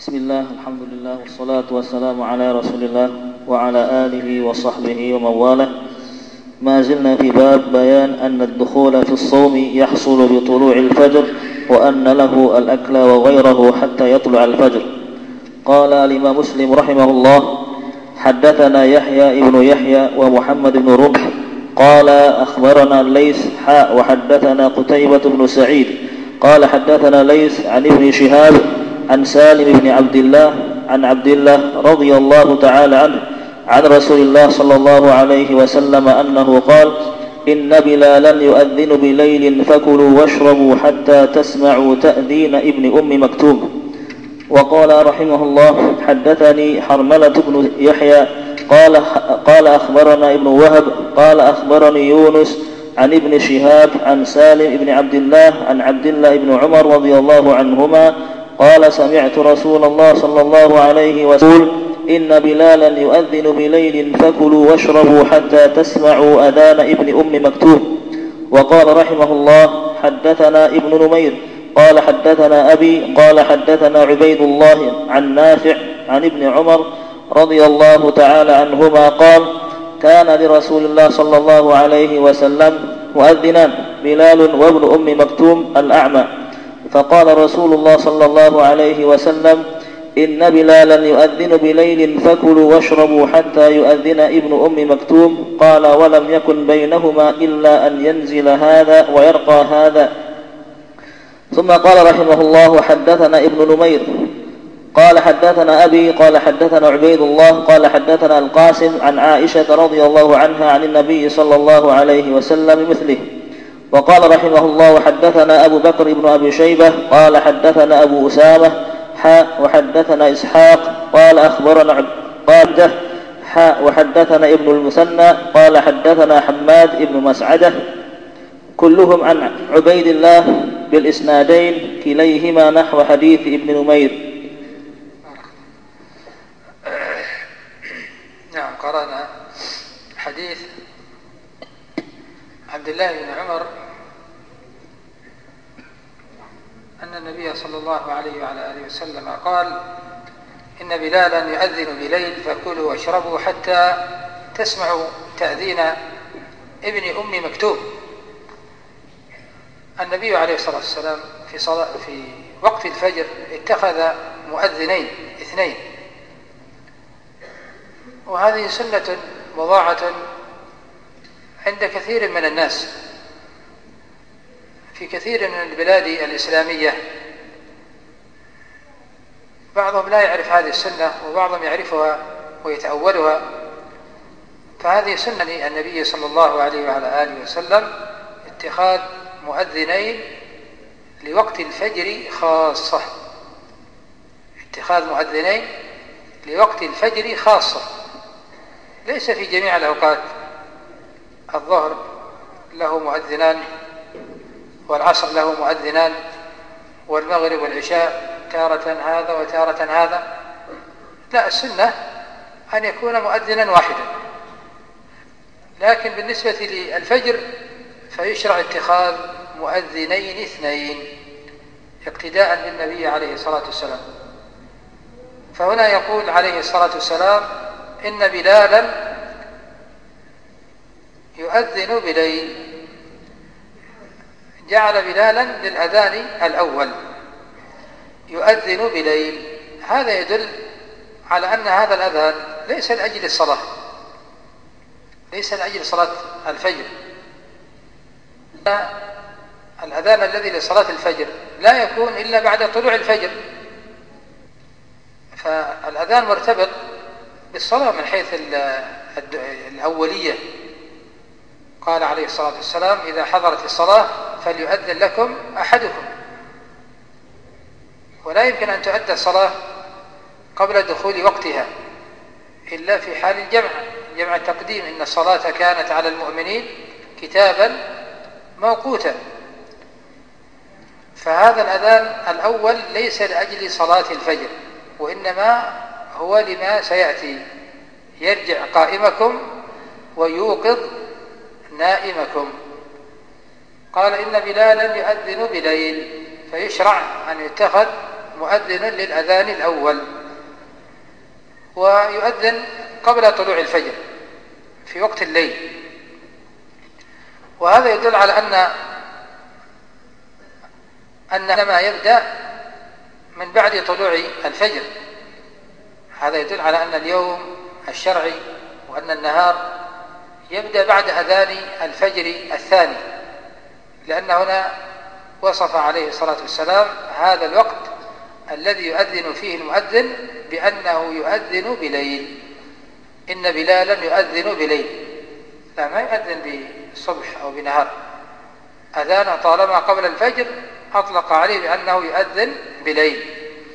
بسم الله الحمد لله والصلاة والسلام على رسول الله وعلى آله وصحبه ومن والاه. ما زلنا في باب بيان أن الدخول في الصوم يحصل بطلوع الفجر وأن له الأكل وغيره حتى يطلع الفجر. قال الإمام مسلم رحمه الله: حدثنا يحيى ابن يحيى ومحمد بن رمح قال أخبرنا الليث وحدثنا قتيبة بن سعيد قال حدثنا ليث عن ابن شهاب عن سالم بن عبد الله رضي الله تعالى عنه عن رسول الله صلى الله عليه وسلم أنه قال: إن بلالا يؤذن بليل فكلوا واشربوا حتى تسمعوا تأذين ابن أم مكتوم. وقال رحمه الله: حدثني حرملة بن يحيى قال أخبرنا ابن وهب قال أخبرني يونس عن ابن شهاب عن سالم بن عبد الله عن عبد الله بن عمر رضي الله عنهما قال: سمعت رسول الله صلى الله عليه وسلم: إن بلالا يؤذن بليل فكلوا واشربوا حتى تسمعوا أذان ابن أم مكتوم. وقال رحمه الله: حدثنا ابن نمير قال حدثنا أبي قال حدثنا عبيد الله عن نافع عن ابن عمر رضي الله تعالى عنهما قال: كان لرسول الله صلى الله عليه وسلم مؤذنان، بلال وابن أم مكتوم الأعمى. فقال رسول الله صلى الله عليه وسلم: إن بلالا يؤذن بليل فكلوا واشربوا حتى يؤذن ابن أم مكتوم. قال: ولم يكن بينهما إلا أن ينزل هذا ويرقى هذا. ثم قال رحمه الله: حدثنا ابن نمير قال حدثنا أبي قال حدثنا عبيد الله قال حدثنا القاسم عن عائشة رضي الله عنها عن النبي صلى الله عليه وسلم مثله. وقال رحمه الله: حدثنا أبو بكر بن أبي شيبة قال حدثنا أبو أسامة وحدثنا إسحاق قال أخبرنا وحدثنا ابن المثنى قال حدثنا حماد بن مسعدة كلهم عن عبيد الله بالإسنادين كليهما نحو حديث ابن نمير. نعم، قرأنا حديث عبد الله بن عمر أن النبي صلى الله عليه وعلى آله وسلم قال: إن بلالا يؤذن بليل فكلوا واشربوا حتى تسمعوا تأذين ابن أم مكتوم. النبي عليه الصلاة والسلام في وقت الفجر اتخذ مؤذنين اثنين، وهذه سنة مضاعة عند كثير من الناس في كثير من البلاد الإسلامية. بعضهم لا يعرف هذه السنة وبعضهم يعرفها ويتأولها. فهذه سنة النبي صلى الله عليه وعلى آله وسلم، اتخاذ مؤذنين لوقت الفجر خاصة، اتخاذ مؤذنين لوقت الفجر خاصة، ليس في جميع الأوقات. الظهر له مؤذنان، والعصر له مؤذنان، والمغرب والعشاء تارة هذا وتارة هذا. لا، السنة أن يكون مؤذنا واحدا. لكن بالنسبة للفجر فيشرع اتخاذ مؤذنين اثنين اقتداء بالنبي عليه الصلاة والسلام. فهنا يقول عليه الصلاة والسلام: إن بلالا يؤذن بليل، جعل بلالا للأذان الأول يؤذن بليل. هذا يدل على أن هذا الأذان ليس لأجل الصلاة، ليس لأجل صلاة الفجر. الأذان الذي لصلاة الفجر لا يكون إلا بعد طلوع الفجر، فالأذان مرتبط بالصلاة من حيث الأولية. قال عليه الصلاة والسلام: إذا حضرت الصلاة فليؤذن لكم أحدكم. ولا يمكن أن تؤدى الصلاة قبل دخول وقتها إلا في حال جمع التقديم. إن الصلاة كانت على المؤمنين كتابا موقوتا. فهذا الأذان الأول ليس لأجل صلاة الفجر، وإنما هو لما سيأتي: يرجع قائمكم ويوقظ نائمكم. قال: إن بلالا يؤذن بليل، فيشرع أن يتخذ مؤذن للأذان الأول، ويؤذن قبل طلوع الفجر في وقت الليل. وهذا يدل على أن ما يبدأ من بعد طلوع الفجر. هذا يدل على أن اليوم الشرعي وأن النهار يبدأ بعد أذان الفجر الثاني، لأن هنا وصف عليه الصلاة والسلام هذا الوقت الذي يؤذن فيه المؤذن بأنه يؤذن بليل. إن بلالا يؤذن بليل، لا ما يؤذن بصبح أو بنهار. أذان طالما قبل الفجر أطلق عليه بأنه يؤذن بليل.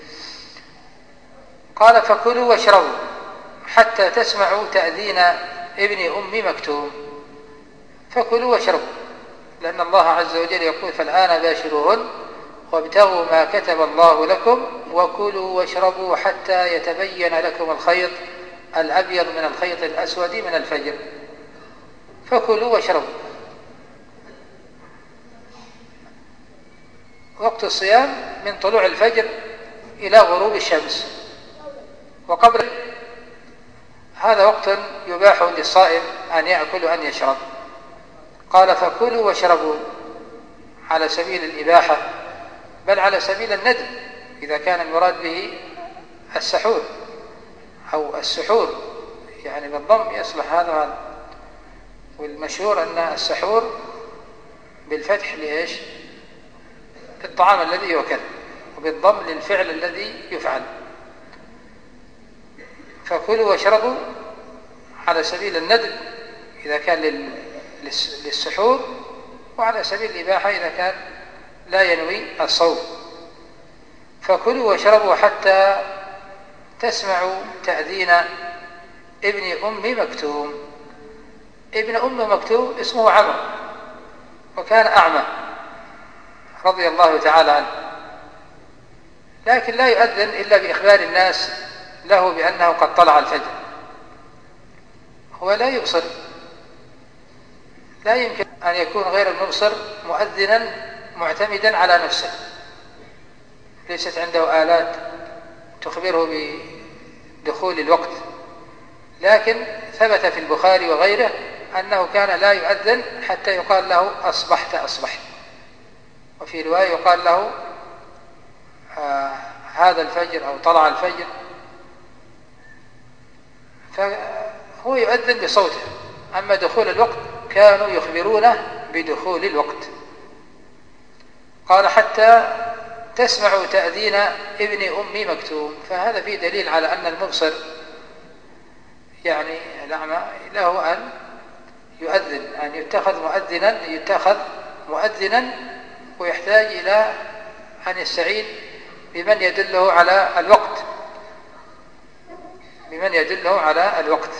قال فكلوا واشربوا حتى تسمعوا تأذين ابن أم مكتوم. فكلوا واشربوا، لأن الله عز وجل يقول فالآن باشروهن وابتغوا ما كتب الله لكم وكلوا واشربوا حتى يتبين لكم الخيط الأبيض من الخيط الأسود من الفجر. فكلوا واشربوا. وقت الصيام من طلوع الفجر إلى غروب الشمس، وقبل هذا وقت يباح للصائم أن يأكل وأن يشرب. قال فكلوا واشربوا على سبيل الإباحة، بل على سبيل الندب إذا كان المراد به السحور أو السحور، يعني بالضم يصلح هذا وهذا. والمشهور أن السحور بالفتح لإيش؟ الطعام الذي يؤكل، وبالضم للفعل الذي يفعل. فكلوا واشربوا على سبيل الندب إذا كان للسحور، وعلى سبيل الإباحة إذا كان لا ينوي الصوم. فكلوا واشربوا حتى تسمعوا تأذين ابن أم مكتوم. ابن أم مكتوم اسمه عمرو، وكان أعمى رضي الله تعالى عنه، لكن لا يؤذن إلا بإخبار الناس له بأنه قد طلع الفجر. هو لا يبصر، لا يمكن أن يكون غير المبصر مؤذنا معتمدا على نفسه، ليست عنده آلات تخبره بدخول الوقت. لكن ثبت في البخاري وغيره أنه كان لا يؤذن حتى يقال له أصبحت أصبحت، وفي رواية يقال له هذا الفجر أو طلع الفجر. فهو يؤذن بصوته، أما دخول الوقت كانوا يخبرونه بدخول الوقت. قال حتى تسمعوا تأذين ابن أم مكتوم. فهذا فيه دليل على أن المبصر يعني الأعمى له أن يؤذن، أن يتخذ مؤذنا ويحتاج إلى أن يستعين بمن يدله على الوقت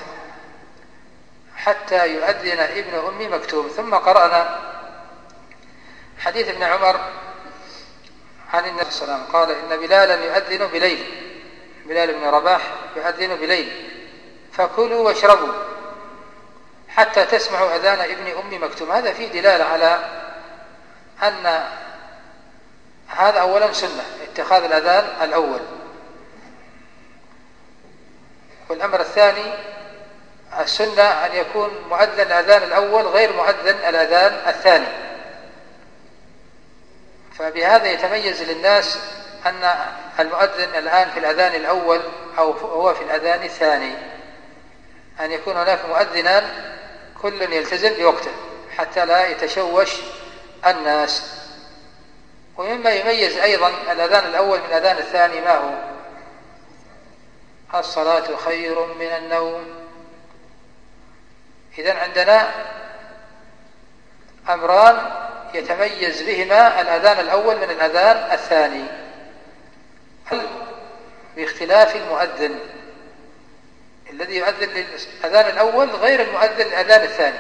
حتى يؤذن ابن أم مكتوم. ثم قرأنا حديث ابن عمر عن النبي صلى الله عليه وسلم قال إن بلالا يؤذن بليل، بلال بن رباح يؤذن بليل. فكلوا واشربوا حتى تسمعوا أذان ابن أم مكتوم. هذا فيه دلالة على أن هذا أولا سنة اتخاذ الأذان الأول، والأمر الثاني السنة أن يكون مؤذن الأذان الأول غير مؤذن الأذان الثاني. فبهذا يتميز للناس أن المؤذن الآن في الأذان الأول أو هو في الأذان الثاني، أن يكون هناك مؤذنان كل يلتزم بوقته حتى لا يتشوش الناس. ومما يميز أيضا الأذان الأول من الأذان الثاني ما هو؟ الصلاة خير من النوم. إذن عندنا أمران يتميز بهما الأذان الأول من الأذان الثاني باختلاف المؤذن. الذي يؤذن للأذان الأول غير المؤذن للأذان الثاني.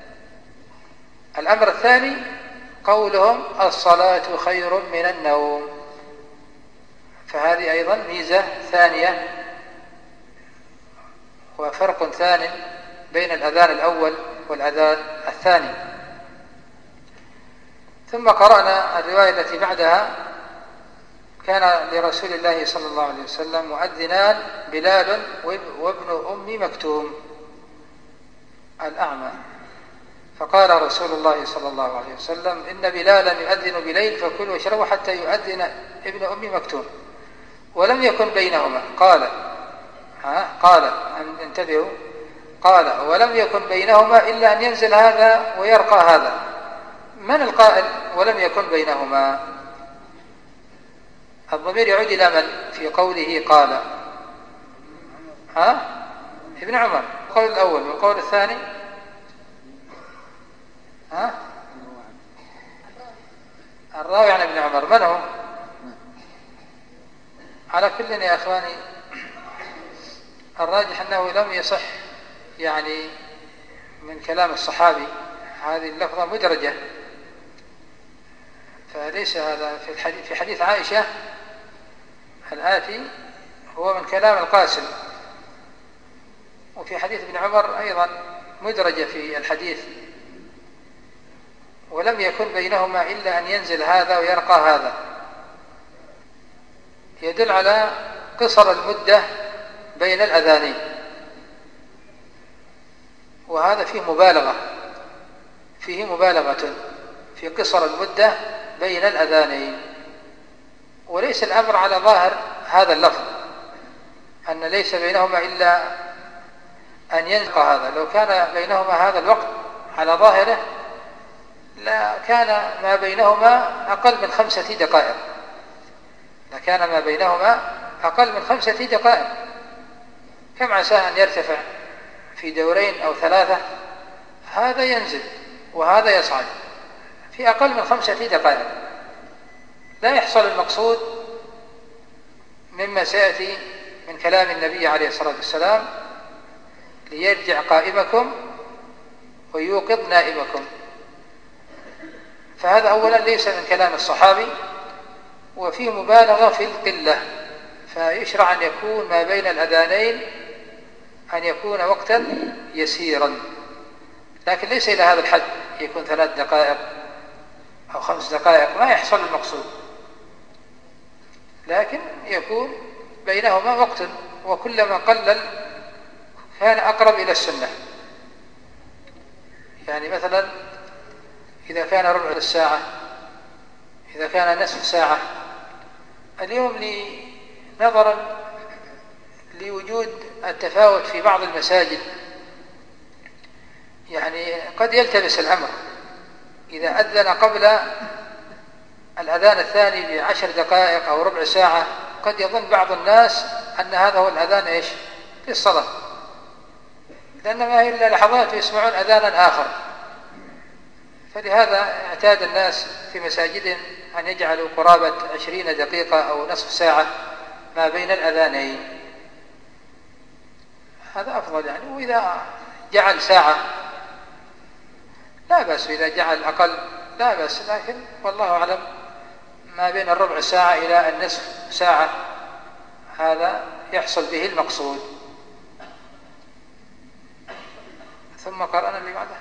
الأمر الثاني قولهم الصلاة خير من النوم، فهذه أيضا ميزة ثانية وفرق ثاني بين الأذان الأول والأذان الثاني. ثم قرأنا الرواية التي بعدها كان لرسول الله صلى الله عليه وسلم مؤذنان، بلال وابن أم مكتوم الأعمى. فقال رسول الله صلى الله عليه وسلم: إن بلالا يؤذن بليل فكلوا واشربوا حتى يؤذن ابن أم مكتوم. ولم يكن بينهما، قال انتبهوا، قال: ولم يكن بينهما إلا أن ينزل هذا ويرقى هذا. من القائل ولم يكن بينهما؟ الضمير يعود إلى من في قوله قال؟ ابن عمر، القول الأول. والقول الثاني الراوي عن ابن عمر، من هو؟ على كل يا أخواني الراجح أنه لم يصح يعني من كلام الصحابي، هذه اللفظة مدرجة، فليس هذا في حديث عائشة الآتي هو من كلام القاسم، وفي حديث ابن عمر أيضا مدرجة في الحديث. ولم يكن بينهما إلا أن ينزل هذا ويرقى هذا، يدل على قصر المدة بين الأذانين، وهذا فيه مبالغة في قصر المدة بين الأذانين. وليس الأمر على ظاهر هذا اللفظ أن ليس بينهما إلا أن ينزل هذا. لو كان بينهما هذا الوقت على ظاهره لا كان ما بينهما أقل من 5 دقائق، لكان ما بينهما أقل من 5 دقائق. كم عسى أن يرتفع في دورين أو 3، هذا ينزل وهذا يصعد في أقل من 5 دقائق. لا يحصل المقصود مما سيأتي من كلام النبي عليه الصلاة والسلام: ليرجع قائمكم ويوقظ نائمكم. فهذا أولا ليس من كلام الصحابي، وفيه مبالغة في القلة، فيشرع أن يكون ما بين الأذانين أن يكون وقتا يسيرا، لكن ليس إلى هذا الحد يكون 3 دقائق أو 5 دقائق، ما يحصل المقصود، لكن يكون بينهما وقت، وكلما قلل كان أقرب إلى السنة. يعني مثلا إذا كان ربع الساعة، إذا كان نصف ساعة. اليوم نظرا لوجود التفاوت في بعض المساجد يعني قد يلتبس الأمر، إذا أذن قبل الأذان الثاني ب10 دقائق أو ربع ساعة قد يظن بعض الناس أن هذا هو الأذان للصلاة، لأن ما هي إلا لحظات يسمعون أذانا آخر. فلهذا اعتاد الناس في مساجدهم أن يجعلوا قرابة 20 دقيقة أو نصف ساعة ما بين الأذانين، هذا أفضل يعني. وإذا جعل ساعة لا بأس، إذا جعل أقل لا بأس، لكن والله أعلم ما بين الربع ساعة إلى النصف ساعة هذا يحصل به المقصود. ثم قرأنا اللي بعده.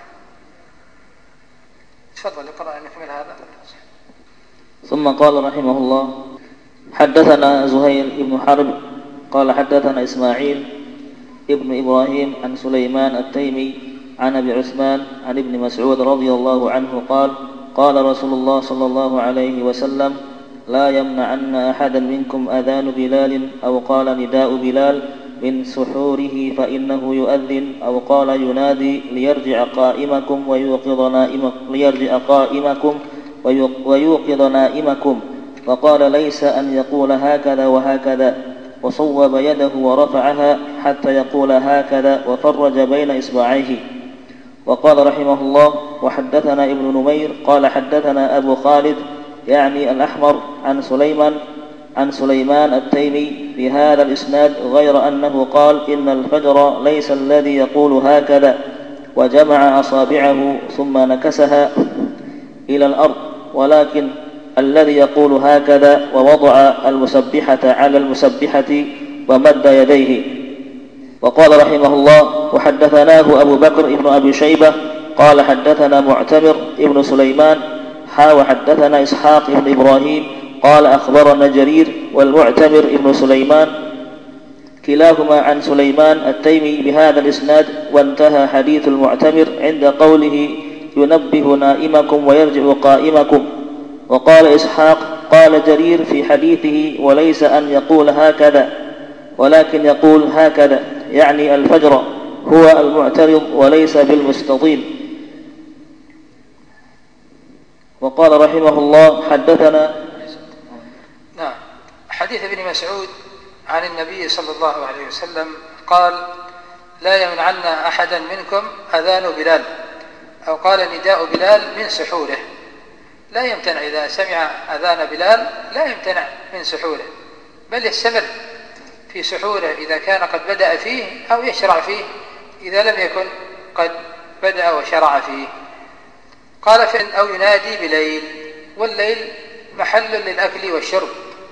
تفضل اقرأ نكمل هذا. ثم قال رحمه الله: حدثنا زهير بن حرب قال حدثنا إسماعيل ابن إبراهيم عن سليمان التيمي عن أبي عثمان عن ابن مسعود رضي الله عنه قال: قال رسول الله صلى الله عليه وسلم: لا يمنعن أحدا منكم أذان بلال أو قال نداء بلال من سحوره فإنه يؤذن أو قال ينادي ليرجع قائمكم ويوقظ نائمكم. وقال: ليس أن يقول هكذا وهكذا، وصوب يده ورفعها حتى يقول هكذا وفرج بين إصبعيه. وقال رحمه الله: وحدثنا ابن نمير قال حدثنا أبو خالد يعني الأحمر عن سليمان التيمي بهذا الإسناد، غير أنه قال: إن الفجر ليس الذي يقول هكذا، وجمع أصابعه ثم نكسها إلى الأرض، ولكن الذي يقول هكذا ووضع المسبحة على المسبحة ومد يديه. وقال رحمه الله: وحدثناه أبو بكر ابن أبي شيبة قال حدثنا معتمر ابن سليمان وحدثنا إسحاق ابن إبراهيم قال أخبرنا جرير والمعتمر ابن سليمان كلاهما عن سليمان التيمي بهذا الإسناد، وانتهى حديث المعتمر عند قوله ينبه نائمكم ويرجع قائمكم. وقال إسحاق قال جرير في حديثه وليس أن يقول هكذا ولكن يقول هكذا، يعني الفجر هو المعترض وليس بالمستطيل. وقال رحمه الله حدثنا. نعم. حديث ابن مسعود عن النبي صلى الله عليه وسلم قال لا يمنعن أحدا منكم أذان بلال، أو قال نداء بلال من سحوره. لا يمتنع إذا سمع أذان بلال، لا يمتنع من سحوره، بل يستمر في سحوره إذا كان قد بدأ فيه، أو يشرع فيه إذا لم يكن قد بدأ وشرع فيه. قال أو ينادي بليل، والليل محل للأكل والشرب.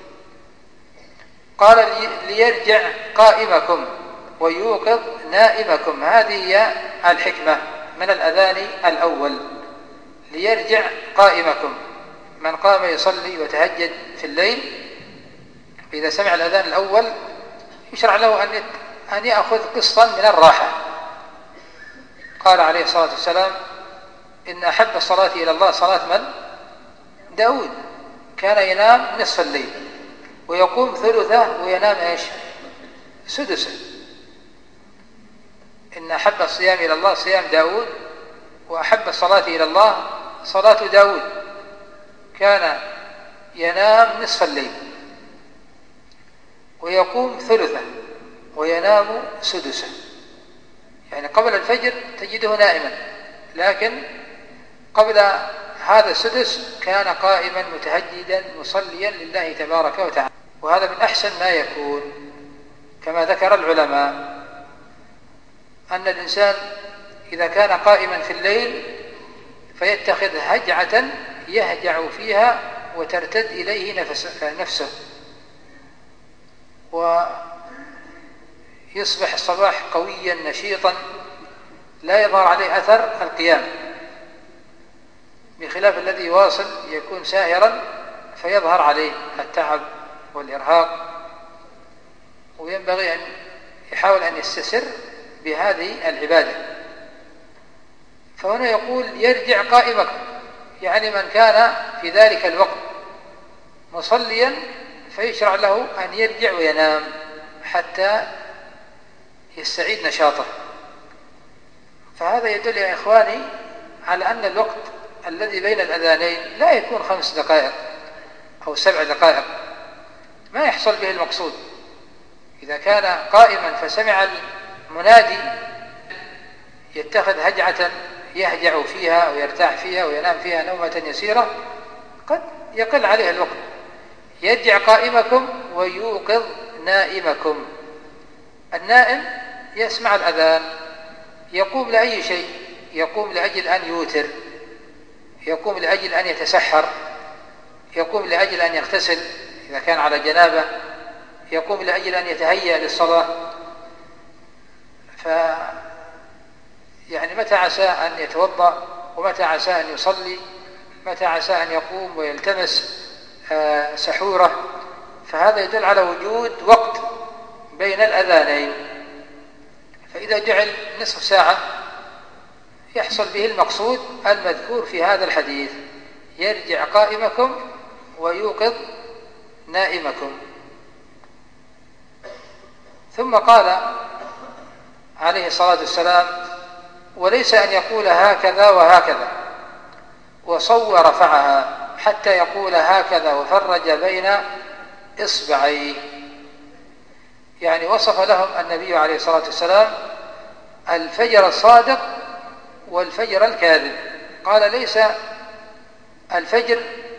قال ليرجع قائمكم ويوقظ نائمكم. هذه هي الحكمة من الأذان الأول، ليرجع قائمكم. من قام يصلي وتهجد في الليل إذا سمع الأذان الأول يشرع له أن يأخذ قسطا من الراحة. قال عليه الصلاة والسلام إن أحب الصلاة إلى الله صلاة من؟ داود، كان ينام نصف الليل ويقوم ثلثه وينام ايش؟ سدسه. إن أحب الصيام إلى الله صيام داود، وأحب الصلاة إلى الله صلاة داود، كان ينام نصف الليل ويقوم ثلثه وينام سدسه. يعني قبل الفجر تجده نائما، لكن قبل هذا السدس كان قائما متهجدا مصليا لله تبارك وتعالى. وهذا من أحسن ما يكون، كما ذكر العلماء أن الإنسان إذا كان قائما في الليل فيتخذ هجعة يهجع فيها وترتد إليه نفسه، ويصبح الصباح قويا نشيطا لا يظهر عليه أثر القيام، بخلاف الذي يواصل يكون ساهرا فيظهر عليه التعب والإرهاق. وينبغي أن يحاول أن يستسر بهذه العبادة. فهنا يقول يرجع قائمكم، يعني من كان في ذلك الوقت مصليا فيشرع له أن يرجع وينام حتى يستعيد نشاطه. فهذا يدل يا إخواني على أن الوقت الذي بين الأذانين لا يكون 5 دقائق أو 7 دقائق، ما يحصل به المقصود. إذا كان قائما فسمع المنادي يتخذ هجعة يهجع فيها أو يرتاح فيها وينام فيها نومة يسيرة قد يقل عليه الوقت. يرجع قائمكم ويوقظ نائمكم. النائم يسمع الأذان يقوم لأي شيء، يقوم لأجل أن يوتر، يقوم لأجل أن يتسحر، يقوم لأجل أن يغتسل إذا كان على جنابه، يقوم لأجل أن يتهيأ للصلاة. يعني متى عسى أن يتوضأ، ومتى عسى أن يصلي، متى عسى أن يقوم ويلتمس سحوره. فهذا يدل على وجود وقت بين الأذانين. فإذا جعل نصف ساعة يحصل به المقصود المذكور في هذا الحديث، يرجع قائمكم ويوقظ نائمكم. ثم قال عليه الصلاة والسلام وليس أن يقول هكذا وهكذا وصو رفعها حتى يقول هكذا وفرج بين إصبعيه. يعني وصف لهم النبي عليه الصلاة والسلام الفجر الصادق والفجر الكاذب. قال ليس الفجر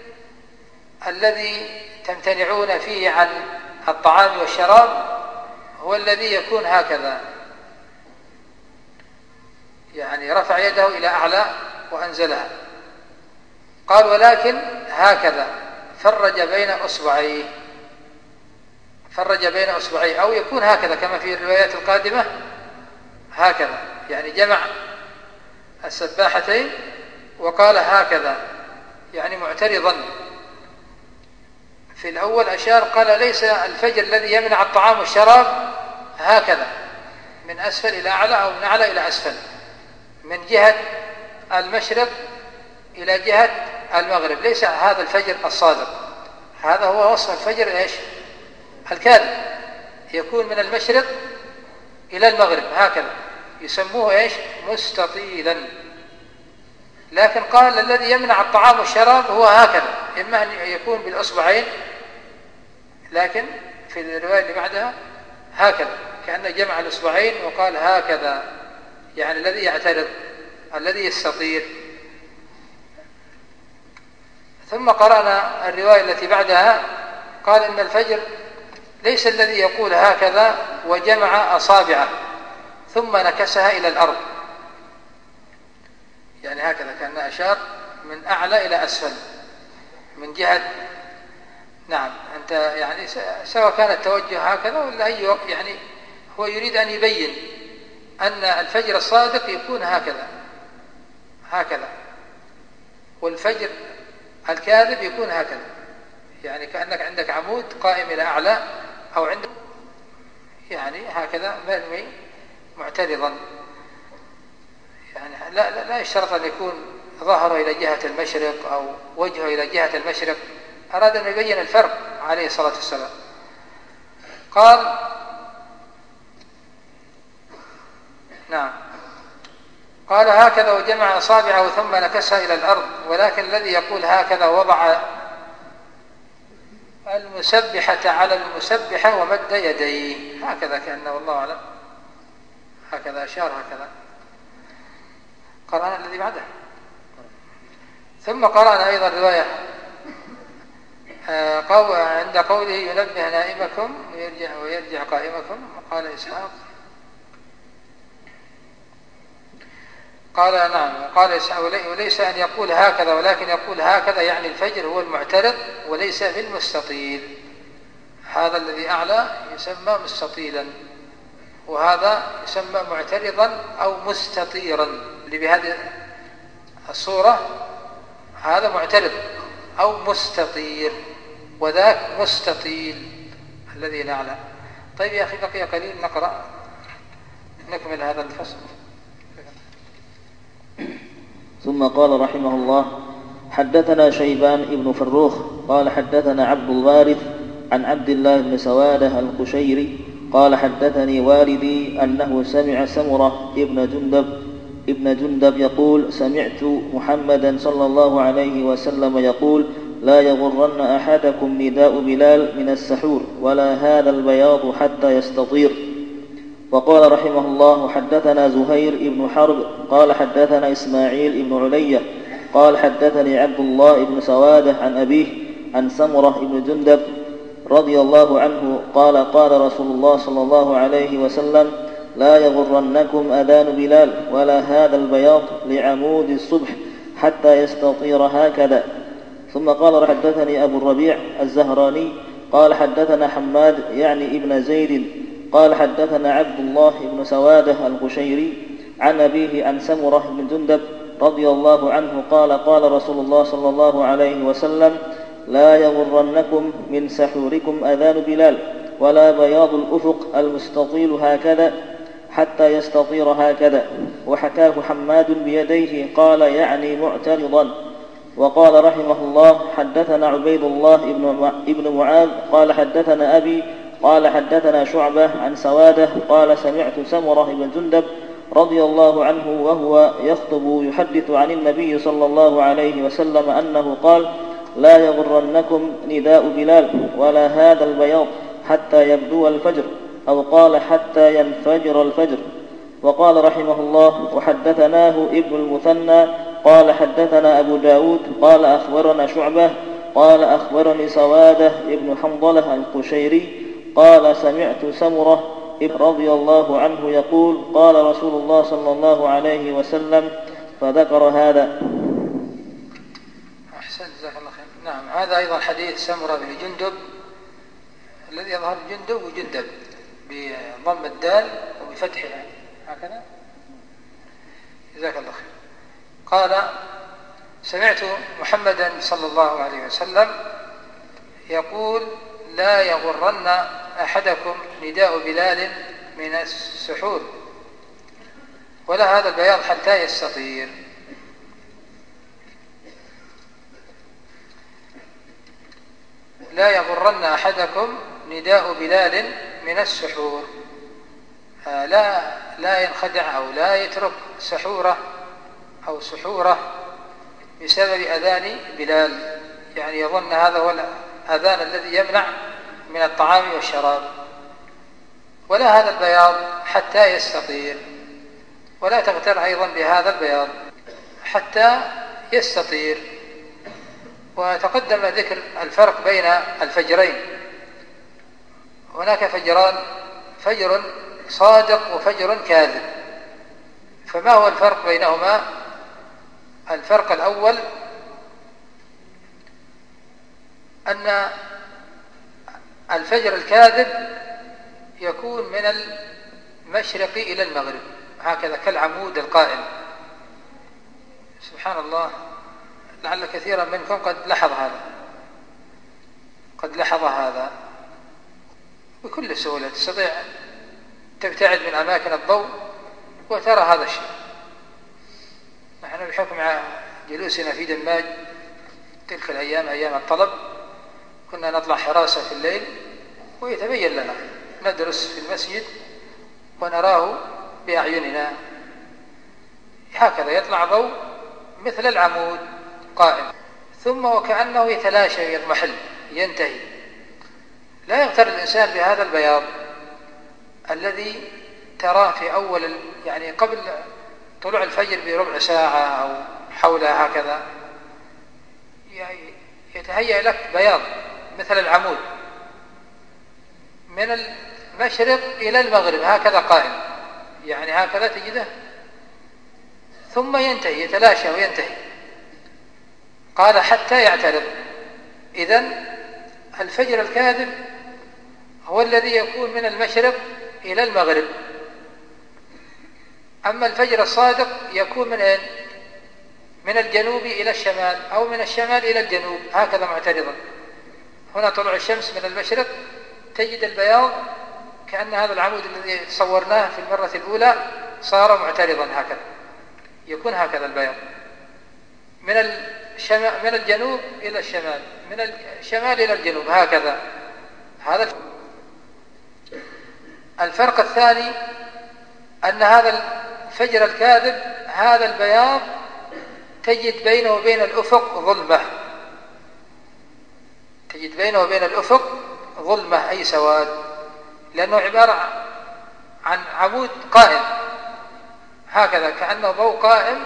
الذي تمتنعون فيه عن الطعام والشراب هو الذي يكون هكذا، يعني رفع يده إلى أعلى وأنزلها. قال ولكن هكذا فرج بين أصبعيه، فرج بين أصبعيه، أو يكون هكذا كما في الروايات القادمة هكذا، يعني جمع السباحتين وقال هكذا، يعني معترضا في الأول أشار قال ليس الفجر الذي يمنع الطعام والشراب هكذا من أسفل إلى أعلى أو من أعلى إلى أسفل، من جهة المشرق إلى جهة المغرب، ليس هذا الفجر الصادق. هذا هو وصف الفجر إيش؟ الكاذب، يكون من المشرق إلى المغرب هكذا، يسموه إيش؟ مستطيلا. لكن قال الذي يمنع الطعام والشراب هو هكذا، إما أن يكون بالأصبعين، لكن في الرواية اللي بعدها هكذا، كأنه جمع الأصبعين وقال هكذا، يعني الذي يعترض، الذي يستطير. ثم قرأنا الرواية التي بعدها قال إن الفجر ليس الذي يقول هكذا وجمع أصابعه ثم نكسها إلى الأرض، يعني هكذا كان أشار من أعلى إلى أسفل من جهة. نعم، أنت يعني سواء كان التوجه هكذا ولا أي وقت، يعني هو يريد أن يبين أن الفجر الصادق يكون هكذا، والفجر الكاذب يكون هكذا، يعني كأنك عندك عمود قائم إلى أعلى، أو عندك يعني هكذا مرمي معترضا، يعني لا يشترط أن يكون ظهره إلى جهة المشرق أو وجهه إلى جهة المشرق، أراد أن يبين الفرق عليه الصلاة والسلام. قال نعم، قال هكذا وجمع أصابعه ثم نكسها إلى الأرض، ولكن الذي يقول هكذا وضع المسبحة على المسبحة ومد يديه هكذا، كأنه والله أعلم هكذا أشار هكذا. قرأنا الذي بعده. ثم قرأنا أيضا رواية عند قوله ينبه نائمكم ويرجع قائمكم. قال إسحاق قال نعم، قال إسحاق وليس أن يقول هكذا ولكن يقول هكذا، يعني الفجر هو المعترض وليس بالمستطيل. هذا الذي أعلى يسمى مستطيلا، وهذا يسمى معترضا أو مستطيرا، اللي بهذه الصورة هذا معترض أو مستطير، وذاك مستطيل الذي نعلى. طيب يا أخي بقي قليل، نقرأ نكمل هذا الفصل. ثم قال رحمه الله: حدثنا شيبان بن فروخ قال حدثنا عبد الوارث عن عبد الله بن سوادة القشيري قال حدثني والدي أنه سمع سمرة ابن جندب يقول: سمعت محمدا صلى الله عليه وسلم يقول: لا يغرن أحدكم نداء بلال من السحور ولا هذا البياض حتى يستطير. وقال رحمه الله: حدثنا زهير بن حرب قال حدثنا إسماعيل بن علية قال حدثني عبد الله بن سوادة عن أبيه عن سمرة بن جندب رضي الله عنه قال: قال رسول الله صلى الله عليه وسلم: لا يغرنكم أذان بلال ولا هذا البياض لعمود الصبح حتى يستطير هكذا. ثم قال: حدثني أبو الربيع الزهراني قال حدثنا حماد يعني ابن زيد قال حدثنا عبد الله بن سوادة القشيري عن أبيه عن سمرة بن جندب رضي الله عنه قال: قال رسول الله صلى الله عليه وسلم: لا يغرنكم من سحوركم أذان بلال ولا بياض الأفق المستطيل هكذا حتى يستطير هكذا. وحكاه حماد بيديه قال يعني معترضا. وقال رحمه الله: حدثنا عبيد الله ابن معاذ قال حدثنا أبي قال حدثنا شعبة عن سوادة قال: سمعت سمرة بن جندب رضي الله عنه وهو يخطب يحدث عن النبي صلى الله عليه وسلم أنه قال: لا يغرنكم نداء بلال ولا هذا البياض حتى يبدو الفجر، أو قال حتى ينفجر الفجر. وقال رحمه الله: وحدثناه ابن المثنى قال حدثنا أبو داود قال أخبرنا شعبة قال أخبرني سوادة ابن حنظلة القشيري قال: سمعت سمرة رضي الله عنه يقول: قال رسول الله صلى الله عليه وسلم، فذكر هذا. أحسن، جزاك الله خير. نعم، هذا أيضا حديث سمرة بن جندب الذي يظهر جندب وجندب بضم الدال وبفتحها هكذا. جزاك الله خير. قال: سمعت محمدا صلى الله عليه وسلم يقول: لا يغرن أحدكم نداء بلال من السحور ولا هذا البياض حتى يستطير. لا يغرن أحدكم نداء بلال من السحور، لا ينخدع أو لا يترك سحوره أو سحوره بسبب أذان بلال، يعني يظن هذا هو الأذان الذي يمنع من الطعام والشراب. ولا هذا البياض حتى يستطير، ولا تغتر أيضا بهذا البياض حتى يستطير. وتقدم ذكر الفرق بين الفجرين. هناك فجران: فجر صادق وفجر كاذب. فما هو الفرق بينهما؟ الفرق الأول أن الفجر الكاذب يكون من المشرق إلى المغرب، هكذا كالعمود القائم. سبحان الله، لعل كثيرا منكم قد لاحظ هذا بكل سهولة. تستطيع تبتعد من أماكن الضوء وترى هذا الشيء. نحن بحكم جلوسنا في دماج تلك الأيام، أيام الطلب، كنا نطلع حراسة في الليل ويتبين لنا، ندرس في المسجد ونراه بأعيننا، هكذا يطلع ضوء مثل العمود قائم، ثم وكأنه يتلاشى ويضمحل ينتهي. لا يغتر الإنسان بهذا البياض الذي تراه في أول، يعني قبل طلوع الفجر بربع ساعة أو حولها، هكذا يتهيأ لك بياض مثل العمود من المشرق إلى المغرب، هكذا قائم، يعني هكذا تجده، ثم ينتهي، يتلاشى وينتهي. قال: حتى يعترض. إذن الفجر الكاذب هو الذي يكون من المشرق إلى المغرب، أما الفجر الصادق يكون من أين؟ من الجنوب إلى الشمال أو من الشمال إلى الجنوب، هكذا معترضا. هنا طلوع الشمس من المشرق، تجد البياض كأن هذا العمود الذي صورناه في المرة الأولى صار معترضا، هكذا يكون هكذا البياض من الجنوب إلى الشمال، من الشمال إلى الجنوب، هكذا. هذا الفرق الثاني، أن هذا الفجر الكاذب هذا البياض تجد بينه وبين الأفق ظلمة، تجد بينه وبين الأفق ظلمة أي سواد، لأنه عبارة عن عمود قائم، هكذا كأنه ضوء قائم.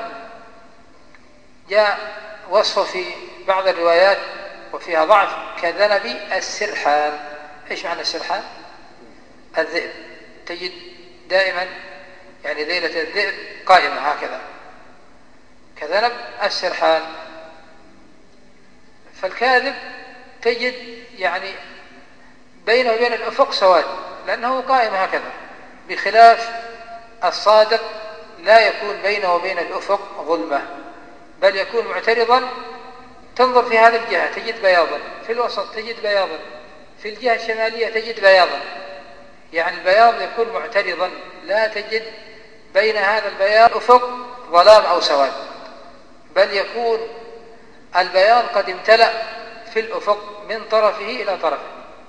جاء وصفه في بعض الروايات وفيها ضعف كذنب السرحان. إيش معنى السرحان؟ الذئب، تجد دائما يعني ذيلة الذئب قائمة هكذا، كذنب السرحان. فالكاذب تجد يعني بينه وبين الأفق سواد لأنه قائم هكذا، بخلاف الصادق لا يكون بينه وبين الأفق ظلمة، بل يكون معترضا. تنظر في هذه الجهة تجد بياضا، في الوسط تجد بياضا، في الجهة الشمالية تجد بياضا، يعني البياض يكون معترضا، لا تجد بين هذا البياض أفق ظلام أو سواد، بل يكون البياض قد امتلأ في الأفق من طرفه إلى طرفه.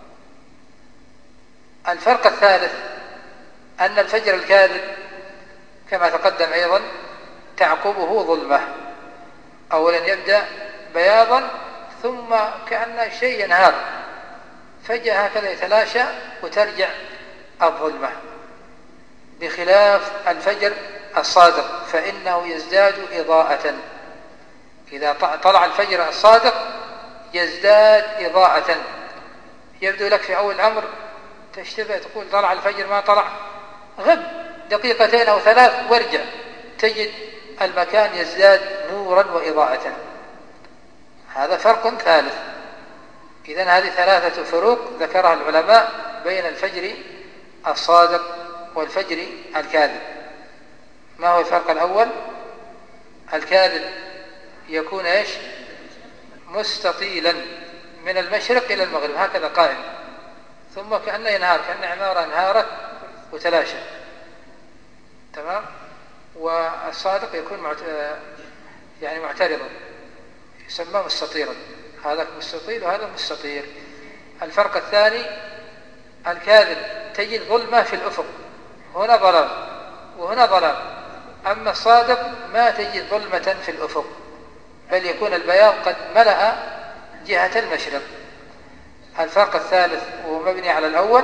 الفرق الثالث أن الفجر الكاذب كما تقدم أيضا تعقبه ظلمة، أولا يبدأ بياضا ثم كأن شيء ينهار، فجأة هكذا يتلاشى وترجع الظلمة، بخلاف الفجر الصادق فإنه يزداد إضاءة. إذا طلع الفجر الصادق يزداد إضاءة، يبدو لك في أول الأمر تشتبه، تقول طلع الفجر ما طلع، غب دقيقتين أو ثلاث وارجع تجد المكان يزداد نورا وإضاءة. هذا فرق ثالث. إذن هذه ثلاثة فروق ذكرها العلماء بين الفجر الصادق والفجر الكاذب. ما هو الفرق الأول؟ الكاذب يكون إيش؟ مستطيلا من المشرق إلى المغرب هكذا قائم، ثم كأنه ينهار، كأن عمارة انهارت وتلاشى. تمام. والصادق يكون يعني معترضا، يسمى مستطيرا، هذا مستطيل وهذا مستطير. الفرق الثاني الكاذب تجد ظلمة في الأفق، هنا ظلام وهنا ظلام، أما الصادق ما تجد ظلمة في الأفق، بل يكون البياض قد ملأ جهة المشرق. الفرق الثالث ومبني على الأول،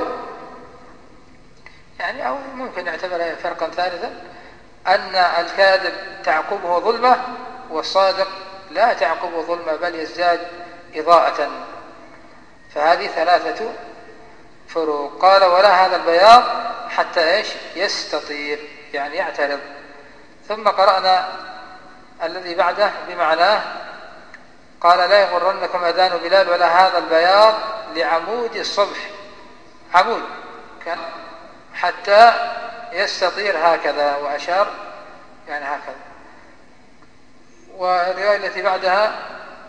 يعني أو ممكن نعتبره فرقا ثالثا، أن الكاذب تعقبه ظلمة والصادق لا تعقبه ظلمة بل يزداد إضاءة. فهذه ثلاثة فروق. قال ولا هذا البياض حتى يستطير، يعني يعترض. ثم قرأنا الذي بعده بمعناه، قال لا يغرنكم أذان بلال ولا هذا البياض لعمود الصبح، عمود كان حتى يستطير هكذا، وأشار يعني هكذا. والرواية التي بعدها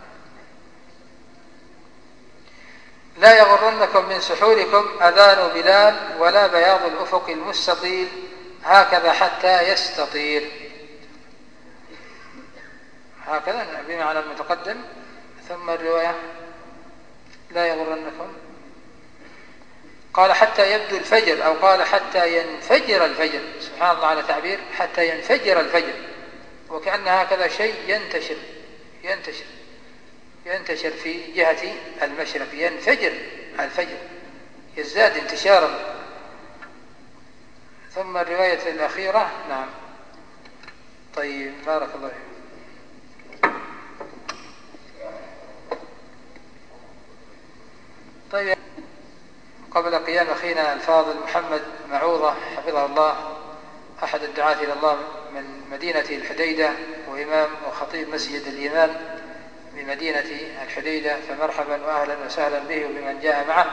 لا يغرنكم من سحوركم أذان بلال ولا بياض الأفق المستطيل هكذا حتى يستطير، هكذا بمعنى المتقدم. ثم الرواية لا يغرنكم، قال حتى يبدو الفجر، أو قال حتى ينفجر الفجر، سبحان الله على تعبير حتى ينفجر الفجر، وكأن هكذا شيء ينتشر في جهة المشرق، ينفجر الفجر، يزداد انتشارا. ثم الرواية الأخيرة. نعم. طيب بارك الله فيكم. طيب قبل قيام أخينا الفاضل محمد معوضة حفظه الله، أحد الدعاة إلى الله من مدينة الحديدة وإمام وخطيب مسجد الإيمان بمدينة الحديدة، فمرحبا وأهلا وسهلا به وبمن جاء معه.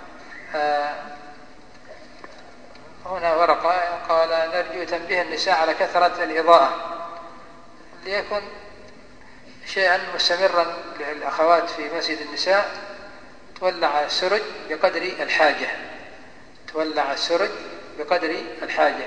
هنا ورقة قال نرجو تنبيه النساء على كثرة الإضاءة ليكن شيئا مستمرا للأخوات في مسجد النساء. تولع السرج بقدر الحاجة، تولع السرج بقدر الحاجة.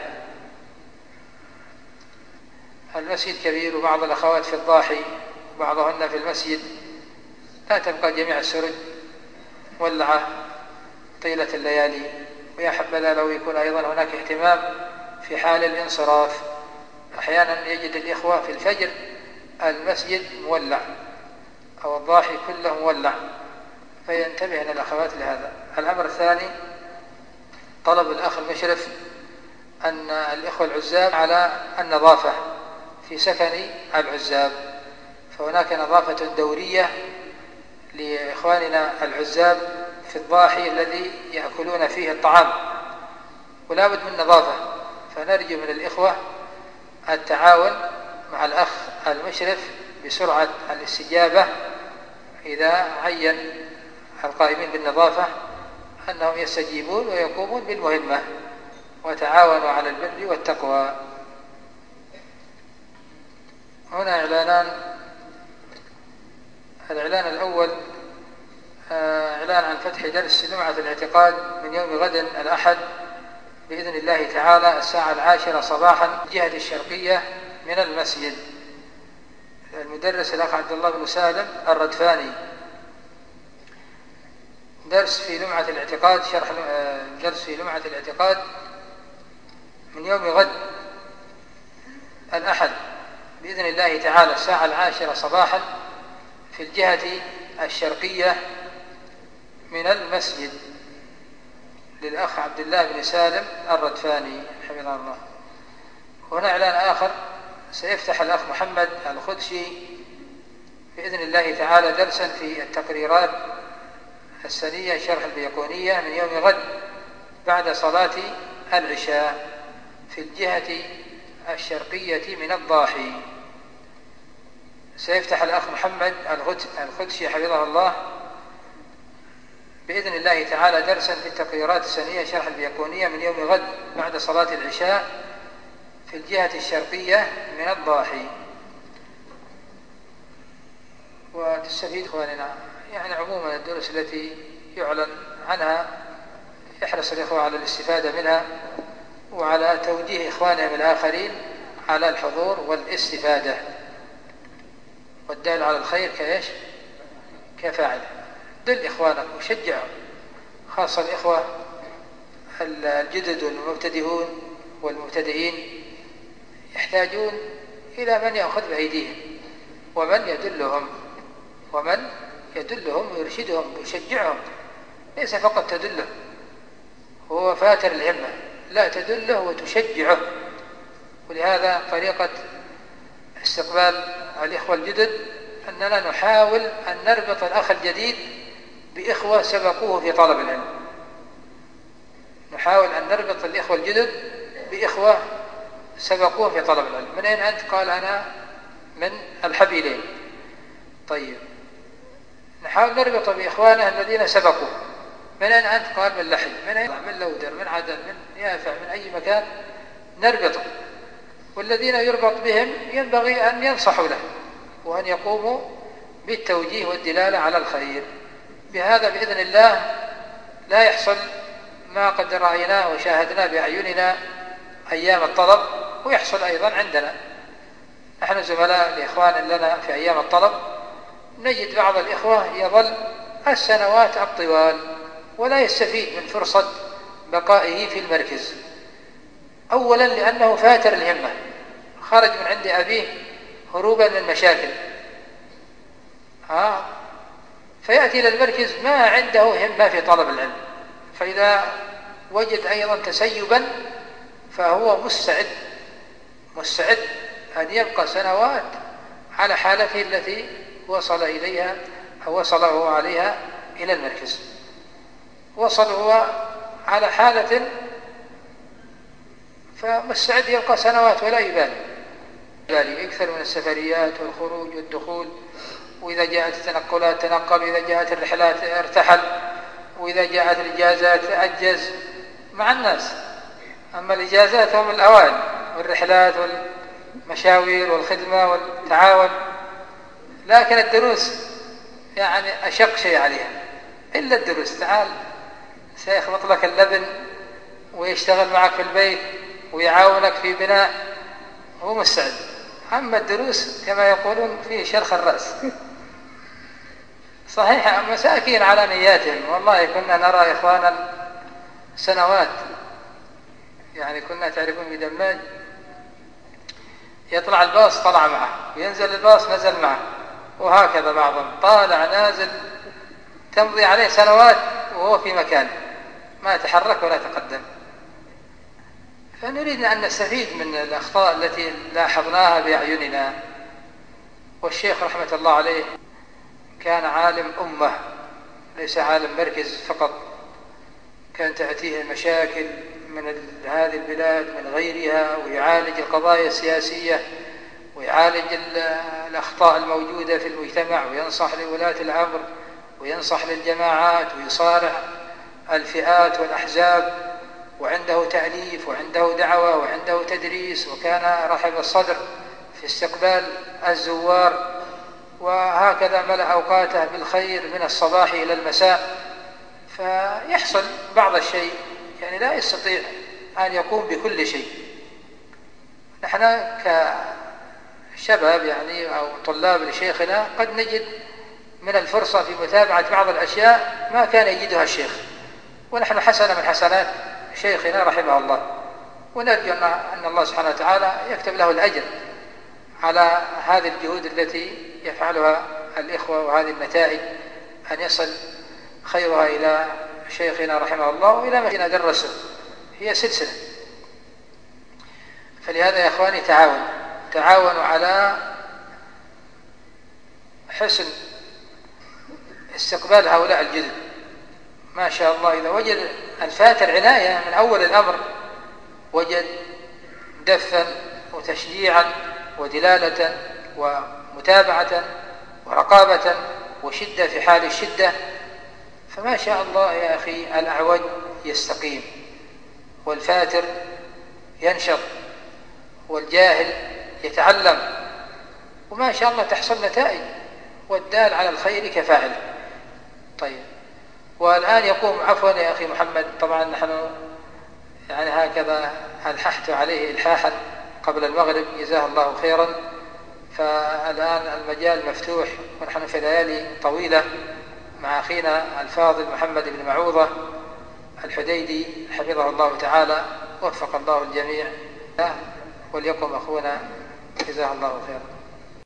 المسجد كبير وبعض الأخوات في الضاحي وبعضهن في المسجد، لا تبقى جميع السرج ولعة طيلة الليالي. ويا حبذا لو يكون أيضا هناك اهتمام في حال الانصراف، أحيانا يجد الإخوة في الفجر المسجد مولع أو الضاحي كله مولع، فينتبه الأخوات لهذا. الأمر الثاني طلب الأخ المشرف أن الإخوة العزاب على النظافة في سكن العزاب، فهناك نظافة دورية لإخواننا العزاب في الضاحي الذي يأكلون فيه الطعام، ولا بد من نظافة. فنرجو من الإخوة التعاون مع الأخ المشرف بسرعة الاستجابة إذا عين القائمين بالنظافة أنهم يستجيبون ويقومون بالمهمة، وتعاونوا على البر والتقوى. هنا إعلانان. الإعلان الأول إعلان عن فتح درس لمعة الاعتقاد من يوم غد الأحد بإذن الله تعالى الساعة 10 صباحا جهة الشرقية من المسجد. المدرس الأخ عبد الله بن سالم الردفاني. درس في لمعة الاعتقاد، شرح درس في لمعة الاعتقاد من يوم غد الأحد بإذن الله تعالى الساعة 10 صباحا في الجهة الشرقية من المسجد، للأخ عبد الله بن سالم الردفاني حفظه الله. هنا إعلان آخر، سيفتح الأخ محمد الخدشي بإذن الله تعالى درسا في التقريرات السنية شرح البيقونية من يوم غد بعد صلاة العشاء في الجهة الشرقية من الضاحي. سيفتح الأخ محمد الخدشي حفظه الله بإذن الله تعالى درسا في التقريرات السنية شرح البيقونية من يوم غد بعد صلاة العشاء في الجهة الشرقية من الضاحي. وتستفيد إخواننا يعني عموما الدروس التي يعلن عنها يحرص الإخوة على الاستفادة منها وعلى توجيه إخوانهم الآخرين على الحضور والاستفادة، والدال على الخير كإيش؟ كفاعل. دل إخوانك وشجعهم، خاصة الإخوة الجدد والمبتدئون والمبتدئين يحتاجون إلى من يأخذ بأيديهم ومن يدلهم ويرشدهم ويشجعهم، ليس فقط تدله، هو فاتر الهمة، لا تدله وتشجعه. ولهذا طريقة استقبال الإخوة الجدد أننا نحاول أن نربط الأخ الجديد بإخوة سبقوه في طلب العلم، نحاول أن نربط الإخوة الجدد بإخوة سبقوه في طلب العلم. من أين أنت؟ قال أنا من الحبيلين. طيب نحاول نربط بإخوانه الذين سبقوه. من أين أنت؟ قال من لحي. من أين؟ من لودر، من عدن، من يافع، من أي مكان نربطه. والذين يربط بهم ينبغي أن ينصحوا له وأن يقوموا بالتوجيه والدلالة على الخير. بهذا بإذن الله لا يحصل ما قد رأيناه وشاهدناه بأعيننا أيام الطلب، ويحصل أيضا عندنا نحن زملاء لإخوان لنا في أيام الطلب، نجد بعض الإخوة يظل السنوات الطوال ولا يستفيد من فرصة بقائه في المركز. أولا لأنه فاتر الهمة، خرج من عند أبيه هروبا من مشاكل، فيأتي إلى المركز ما عنده همة في طلب العلم، فإذا وجد أيضا تسيبا فهو مستعد أن يبقى سنوات على حالته التي وصل إليها أو وصل هو عليها إلى المركز. وصل هو على حالة فمستعد يبقى سنوات ولا يبالي، يكثر من السفريات والخروج والدخول، وإذا جاءت التنقلات تنقل، وإذا جاءت الرحلات ارتحل، وإذا جاءت الإجازات أجز مع الناس. أما الإجازات هم الأوائل، والرحلات والمشاوير والخدمة والتعاون، لكن الدروس يعني أشق شيء عليها. إلا الدروس، تعال سيخبط لك اللبن ويشتغل معك في البيت ويعاونك في بناء، هو مستعد. أما الدروس كما يقولون فيه شرخ الرأس. صحيح مساكين على نياتهم، والله كنا نرى إخوانا سنوات، يعني كنا تعرفون بدماج يطلع الباص طلع معه، وينزل الباص نزل معه، وهكذا بعضهم طالع نازل تمضي عليه سنوات وهو في مكانه ما تحرك ولا تقدم. فنريد أن نستفيد من الأخطاء التي لاحظناها بأعيننا. والشيخ رحمة الله عليه كان عالم أمة، ليس عالم مركز فقط. كان تأتيه المشاكل من هذه البلاد من غيرها، ويعالج القضايا السياسية، ويعالج الأخطاء الموجودة في المجتمع، وينصح لولاة الأمر، وينصح للجماعات، ويصارع الفئات والأحزاب، وعنده تأليف وعنده دعوة وعنده تدريس، وكان رحب الصدر في استقبال الزوار، وهكذا ملأ أوقاته بالخير من الصباح إلى المساء. فيحصل بعض الشيء، يعني لا يستطيع أن يقوم بكل شيء. نحن كشباب يعني أو طلاب لشيخنا قد نجد من الفرصة في متابعة بعض الأشياء ما كان يجدها الشيخ، ونحن حسنة من حسنات شيخنا رحمه الله، ونرجو أن الله سبحانه وتعالى يكتب له الأجر على هذه الجهود التي يفعلها الإخوة وهذه النتائج، أن يصل خيرها إلى شيخنا رحمه الله وإلى ما درسه. هي سلسلة. فلهذا يا أخواني تعاونوا على حسن استقبال هؤلاء الجدد. ما شاء الله إذا وجد الفاتر عناية من أول الأمر، وجد دفا وتشجيعا ودلالة ومتابعة ورقابة وشدة في حال الشدة، فما شاء الله يا أخي الأعوج يستقيم، والفاتر ينشط، والجاهل يتعلم، وما شاء الله تحصل نتائج، والدال على الخير كفاعله. طيب، والآن يقوم، عفوا يا أخي محمد، طبعا نحن يعني هكذا ألححت عليه إلحاحا قبل المغرب، جزاه الله خيرا. فالآن المجال مفتوح، ونحن في ليالي طويلة مع أخينا الفاضل محمد بن معوضة الحديدي حفظه الله تعالى، وفق الله الجميع، وليقم أخونا جزاه الله خيرا.